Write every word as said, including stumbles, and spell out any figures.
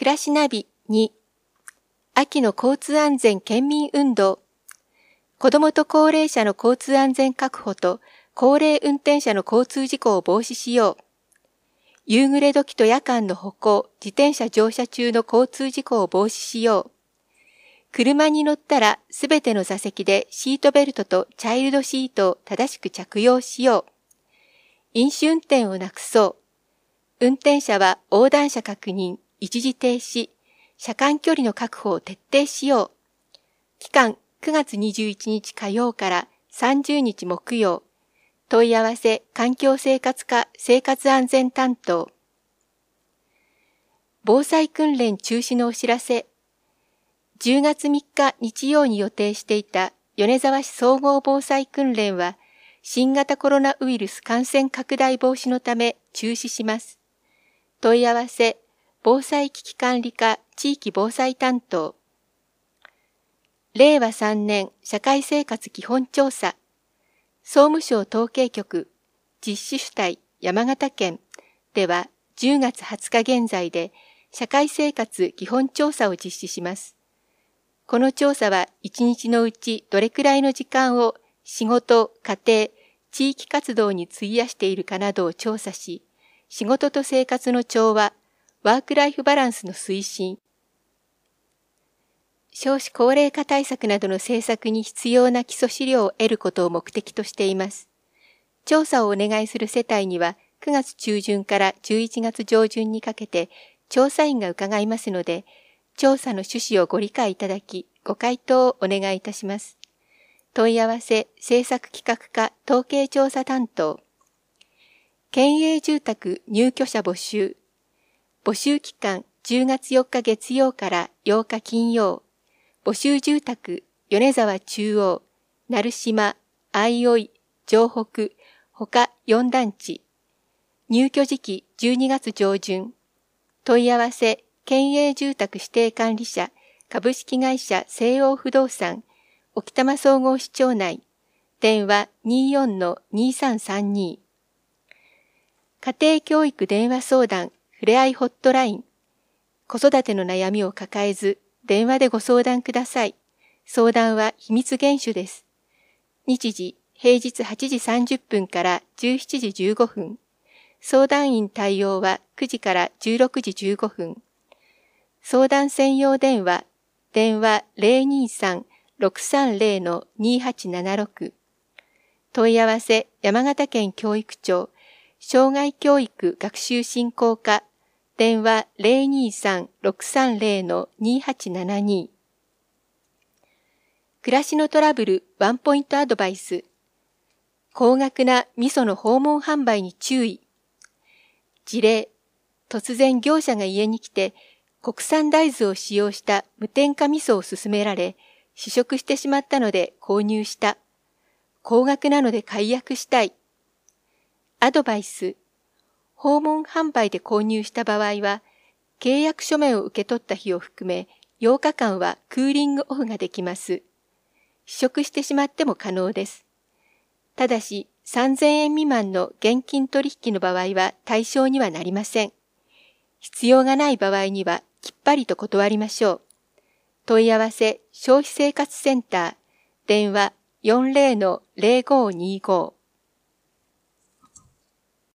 暮らしナビに、秋の交通安全県民運動。子どもと高齢者の交通安全確保と高齢運転者の交通事故を防止しよう。夕暮れ時と夜間の歩行、自転車乗車中の交通事故を防止しよう。車に乗ったらすべての座席でシートベルトとチャイルドシートを正しく着用しよう。飲酒運転をなくそう。運転者は横断者確認、一時停止、車間距離の確保を徹底しよう。期間くがつにじゅういちにち火曜からさんじゅうにち木曜。問い合わせ環境生活課生活安全担当。防災訓練中止のお知らせ。じゅうがつみっか日曜に予定していた米沢市総合防災訓練は新型コロナウイルス感染拡大防止のため中止します。問い合わせ防災危機管理課地域防災担当。れいわさんねん社会生活基本調査。総務省統計局実施主体山形県ではじゅうがつはつか現在で社会生活基本調査を実施します。この調査はいちにちのうちどれくらいの時間を仕事、家庭、地域活動に費やしているかなどを調査し、仕事と生活の調和、ワークライフバランスの推進、少子高齢化対策などの政策に必要な基礎資料を得ることを目的としています。調査をお願いする世帯にはくがつちゅうじゅんからじゅういちがつ上旬にかけて調査員が伺いますので、調査の趣旨をご理解いただき、ご回答をお願いいたします。問い合わせ政策企画課統計調査担当。県営住宅入居者募集。募集期間じゅうがつよっか月曜からようか金曜。募集住宅、米沢中央、鳴島、相生、城北、他よん団地。入居時期じゅうにがつ上旬。問い合わせ、県営住宅指定管理者、株式会社西欧不動産、沖多摩総合市町内。電話 にじゅうよんのにさんさんに。家庭教育電話相談、ふれあいホットライン。子育ての悩みを抱えず、電話でご相談ください。相談は秘密厳守です。日時、平日はちじさんじゅっぷんからじゅうしちじじゅうごふん。相談員対応はくじからじゅうろくじじゅうごふん。相談専用電話、電話 ゼロにさん ろくさんゼロ のにはちななろく。問い合わせ山形県教育庁、障害教育学習振興課、電話 ゼロにさん ろくさんゼロ のにはちななに。暮らしのトラブルワンポイントアドバイス。高額な味噌の訪問販売に注意。事例、突然業者が家に来て国産大豆を使用した無添加味噌を勧められ、試食してしまったので購入した。高額なので解約したい。アドバイス。訪問販売で購入した場合は、契約書面を受け取った日を含めようかかんはクーリングオフができます。試食してしまっても可能です。ただし、さんぜんえん未満の現金取引の場合は対象にはなりません。必要がない場合にはきっぱりと断りましょう。問い合わせ消費生活センター、電話 よんゼロのゼロごにご。